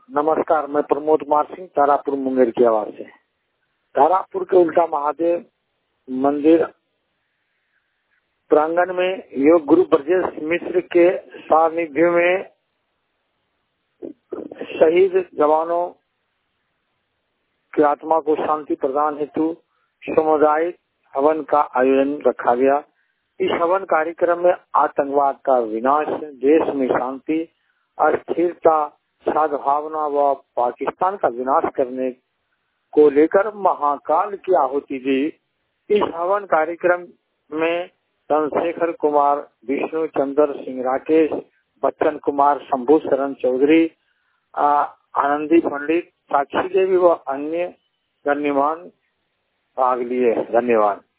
नमस्कार, मैं प्रमोद कुमार सिंह तारापुर मुंगेर की आवाज से। तारापुर के उल्टा महादेव मंदिर प्रांगण में योग गुरु ब्रजेश मिश्र के सानिध्य में शहीद जवानों की आत्मा को शांति प्रदान हेतु सामुदायिक हवन का आयोजन रखा गया। इस हवन कार्यक्रम में आतंकवाद का विनाश, देश में शांति, स्थिरता, सद्भावना व पाकिस्तान का विनाश करने को लेकर महाकाल की आहुति दी। इस हवन कार्यक्रम में चंद्रशेखर कुमार, विष्णु चंद्र सिंह, राकेश, बच्चन कुमार, शंभू शरण चौधरी, आनंदी पंडित, साक्षी देवी व अन्य गण्यमान भाग लिए। धन्यवाद।